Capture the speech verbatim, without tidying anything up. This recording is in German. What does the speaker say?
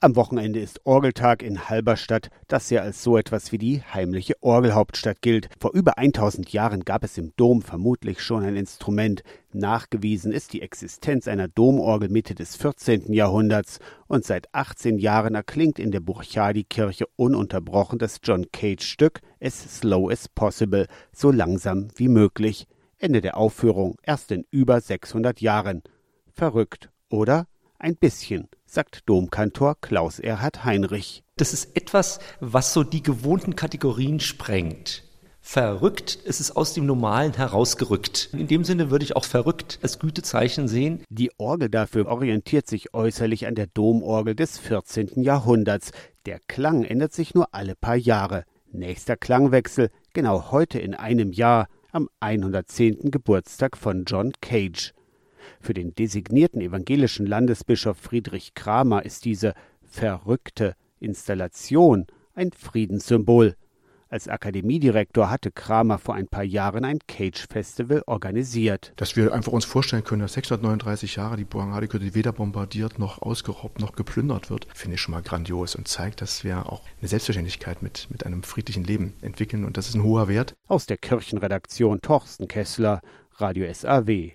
Am Wochenende ist Orgeltag in Halberstadt, das ja als so etwas wie die heimliche Orgelhauptstadt gilt. Vor über tausend Jahren gab es im Dom vermutlich schon ein Instrument. Nachgewiesen ist die Existenz einer Domorgel Mitte des vierzehnten Jahrhunderts. Und seit achtzehn Jahren erklingt in der Burchardikirche ununterbrochen das John Cage-Stück As Slow as Possible, so langsam wie möglich. Ende der Aufführung erst in über sechshundert Jahren. Verrückt, oder? Ein bisschen, sagt Domkantor Klaus-Erhard Heinrich. Das ist etwas, was so die gewohnten Kategorien sprengt. Verrückt, es ist aus dem Normalen herausgerückt. In dem Sinne würde ich auch verrückt als Gütezeichen sehen. Die Orgel dafür orientiert sich äußerlich an der Domorgel des vierzehnten Jahrhunderts. Der Klang ändert sich nur alle paar Jahre. Nächster Klangwechsel, genau heute in einem Jahr, am hundertzehnten Geburtstag von John Cage. Für den designierten evangelischen Landesbischof Friedrich Kramer ist diese verrückte Installation ein Friedenssymbol. Als Akademiedirektor hatte Kramer vor ein paar Jahren ein Cage-Festival organisiert. Dass wir einfach uns vorstellen können, dass sechshundertneununddreißig Jahre die Burchardikirche weder bombardiert noch ausgeraubt noch geplündert wird, finde ich schon mal grandios und zeigt, dass wir auch eine Selbstverständlichkeit mit, mit einem friedlichen Leben entwickeln und das ist ein hoher Wert. Aus der Kirchenredaktion Torsten Kessler, Radio S A W.